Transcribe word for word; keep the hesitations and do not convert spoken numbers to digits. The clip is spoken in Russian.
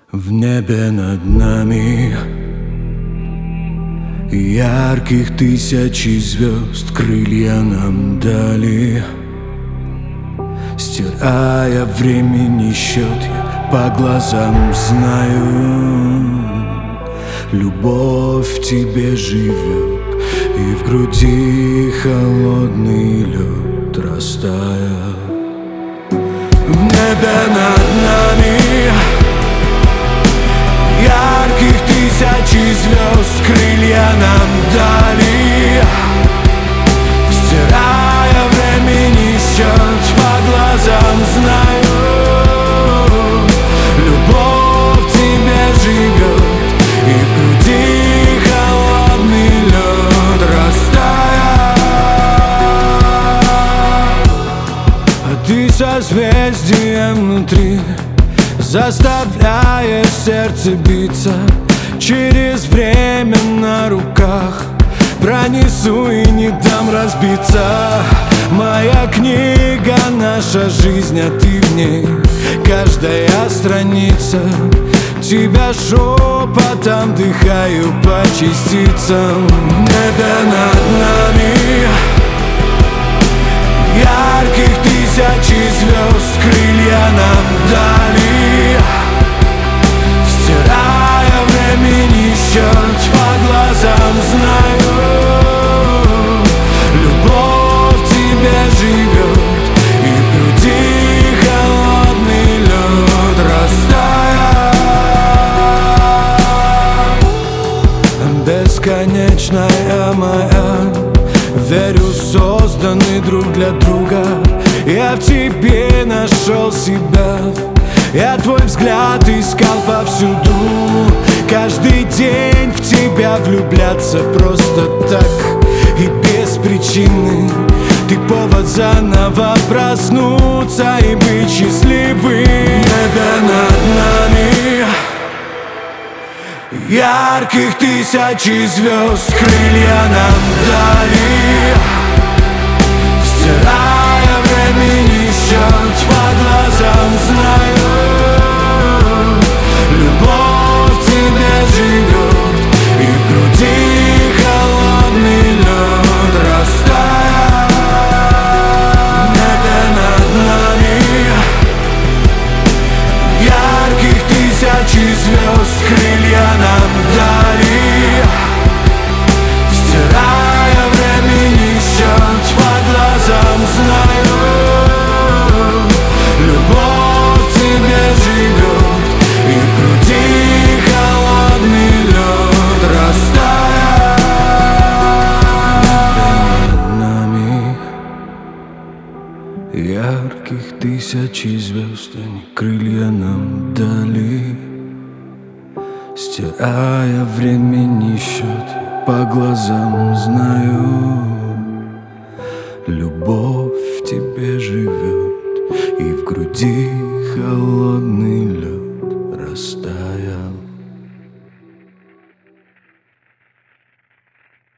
В небе над нами ярких тысячи звезд крылья нам дали. Стирая времени счет, я по глазам знаю, любовь в тебе живет, и в груди холодный лед растаял. В небе над нами ярких тысячи звезд крылья нам дали. Стирая времени счет, по глазам знаю, любовь в тебе живет, и в груди холодный лед растаял. А ты созвездием внутри, заставляя сердце биться. Через время на руках пронесу и не дам разбиться. Моя книга, наша жизнь, а ты в ней. Каждая страница тебя шепотом дыхаю по частицам. В небе над нами ярких тысячи звезд крылья нам дали. Стирая времени счет, по глазам знаю, любовь в тебе живет, и в груди холодный лед растаял. Бесконечная моя, верю, созданы друг для друга. Я в тебе нашел себя, я твой взгляд искал повсюду. Каждый день в тебя влюбляться просто так и без причины. Ты повод заново проснуться и быть счастливым. Небо над нами ярких тысячи звезд крылья нам дали. Стирая времени счет, по глазам знаю, любовь в тебе живет, и в груди холодный лед растаял. В небе над нами ярких тысячи звезд крылья нам дали. Стирая времени счет, по глазам знаю, любовь в тебе живет, и в груди холодный лед растаял. Над нами ярких тысячи звезд, они крылья нам дали. Стирая времени счет, я по глазам знаю, любовь в тебе живет, и в груди холодный лед растаял.